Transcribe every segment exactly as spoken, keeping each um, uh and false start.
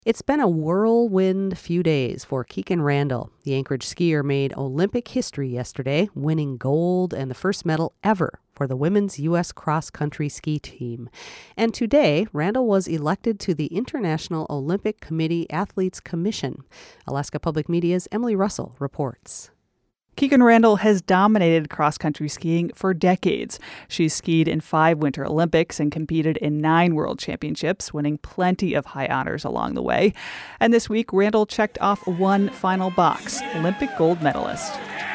It's been a whirlwind few days for Keegan Randall. The Anchorage skier made Olympic history yesterday, winning gold and the first medal ever for the women's U S cross-country ski team. And today, Randall was elected to the International Olympic Committee Athletes Commission. Alaska Public Media's Emily Russell reports. Keegan Randall has dominated cross-country skiing for decades. She's skied in five Winter Olympics and competed in nine World Championships, winning plenty of high honors along the way. And this week, Randall checked off one final box, Olympic gold medalist.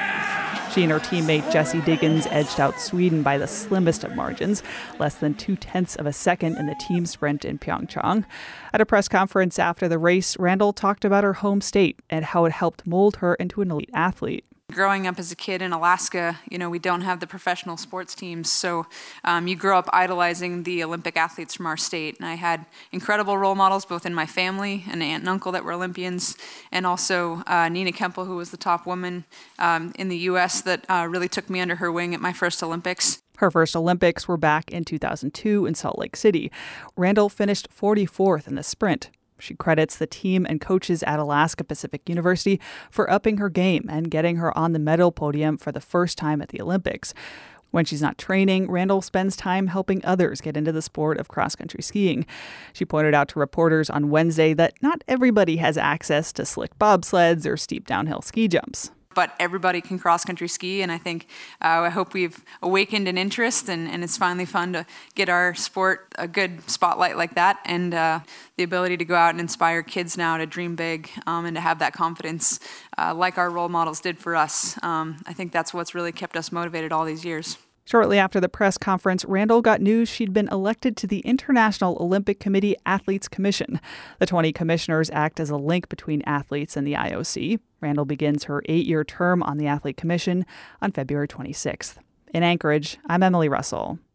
She and her teammate Jessie Diggins edged out Sweden by the slimmest of margins, less than two-tenths of a second in the team sprint in Pyeongchang. At a press conference after the race, Randall talked about her home state and how it helped mold her into an elite athlete. Growing up as a kid in Alaska, you know, we don't have the professional sports teams, so um, you grow up idolizing the Olympic athletes from our state. And I had incredible role models both in my family, an aunt and uncle that were Olympians, and also uh, Nina Kempel, who was the top woman um, in the U S that uh, really took me under her wing at my first Olympics. Her first Olympics were back in two thousand two in Salt Lake City. Randall finished forty-fourth in the sprint. She credits the team and coaches at Alaska Pacific University for upping her game and getting her on the medal podium for the first time at the Olympics. When she's not training, Randall spends time helping others get into the sport of cross-country skiing. She pointed out to reporters on Wednesday that not everybody has access to slick bobsleds or steep downhill ski jumps. But everybody can cross-country ski, and I think uh, I hope we've awakened an interest, and, and it's finally fun to get our sport a good spotlight like that, and uh, the ability to go out and inspire kids now to dream big um, and to have that confidence uh, like our role models did for us. Um, I think that's what's really kept us motivated all these years. Shortly after the press conference, Randall got news she'd been elected to the International Olympic Committee Athletes Commission. The twenty commissioners act as a link between athletes and the I O C. Randall begins her eight-year term on the Athlete Commission on February twenty-sixth. In Anchorage, I'm Emily Russell.